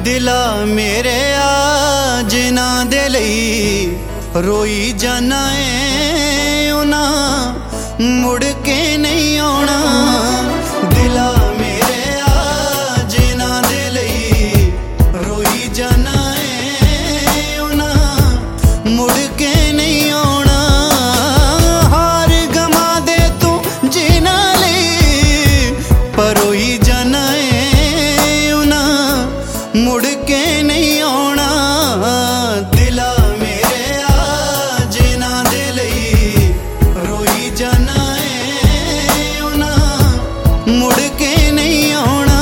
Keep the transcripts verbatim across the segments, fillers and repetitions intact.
दिला मेरे आ जिन्हां दे लई रोई जाना ऐ उन्हां मुड़ के नहीं आउणा। दिला मेरे आ जिन्हां दे लई रोई जाना ऐ उन्हां मुड़ के नहीं आउणा। हार गमा दे तू जिन्हां लई परोई जाना ऐ उन्हां मुड़ के नहीं आउणा। दिला मेरे आ जिन्हां दे लई रोई जाना ऐ उन्हां मुड़ के नहीं आउणा।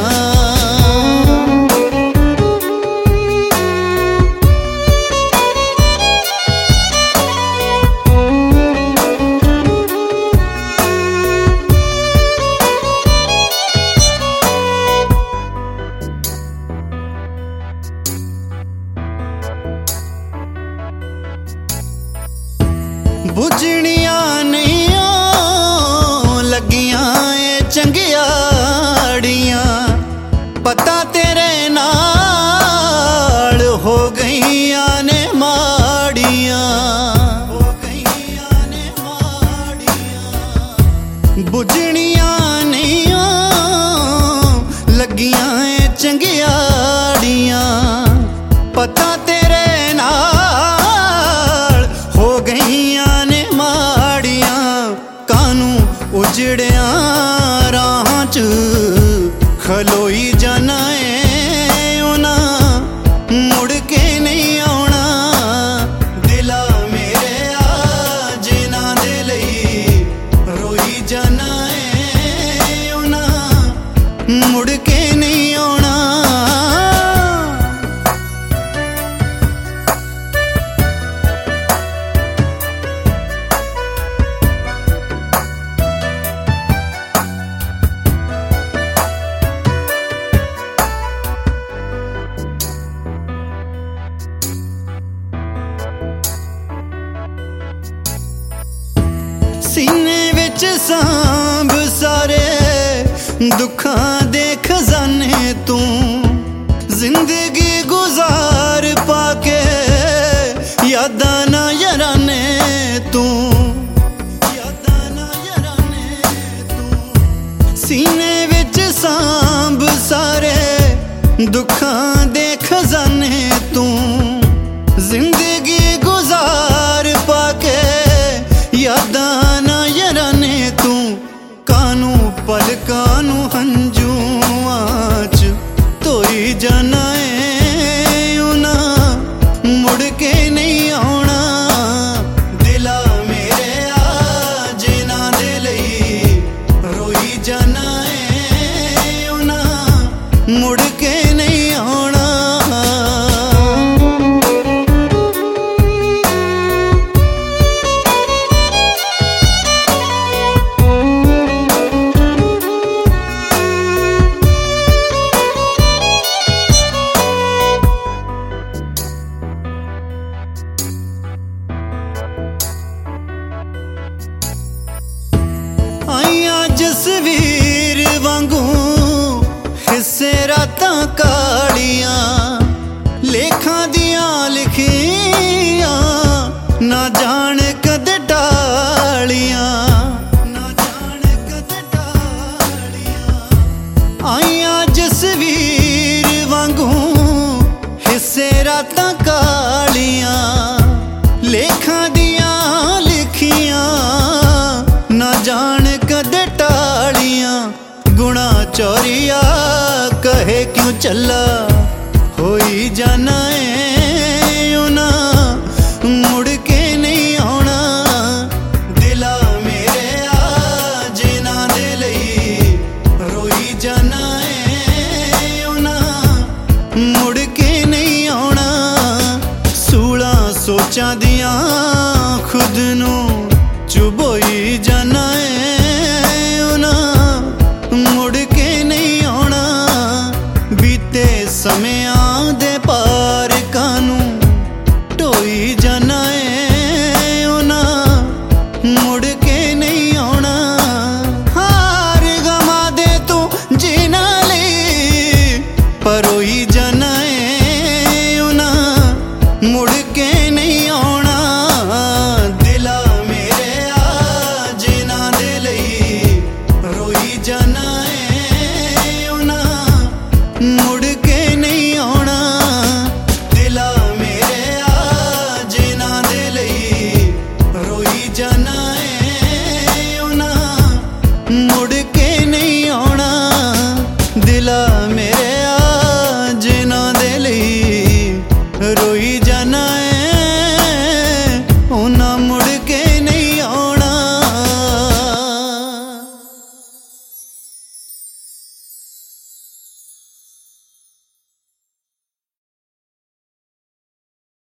बुझनियां नहीं लगियां ए चंगियाड़ियां पता तेरे नाल हो गईयां ने माड़ियां हो गईयां ने माड़ियां। बुझनियां नहीं लगियां ए चंगियाड़ियां पता तेरे नाल हो गईयां उजड़िया राह च खलोई जाना ऐ उन्हां मुड़ के नहीं आउणा। दिला मेरे आ जिन्हां दे लई रोई जाना ऐ उन्हां मुड़ के नहीं आउणा। सीने विच सांभ सारे दुखां दे खजाने तू जिंदगी गुजार पाके यादां ना याराने तू यादां ना याराने तू। सीने विच सांभ सारे दुखां दे खजाने तू जिंदगी गुजार पाके यादां पलकानू हंजुआं च धोई जाना ऐ उन्हां मुड़ के नहीं आउणा। दिला मेरे आ जिन्हां दे लई रोई जाना ऐ उन्हां मुड़ के नहीं आउणा। आइयां जसवीर वांगू हिस्से रातां कालियां लेखां दियां लिखियां ना जान कद टालियां ना जान कद टालियां। आइयां जसवीर वांगू हिस्से रातां कालियां लेखां दियां लिखियां ना जान कदे टालियां। गुणा चोरिया कहे क्यों चला होई जाना ऐ उन्हां मुड़ के नहीं आउणा। दिला मेरे आ जिन्हां दे लई रोई जाना ऐ उन्हां मुड़ के नहीं आउणा। सूलां सोचां दियां खुद नू चुभोई जाना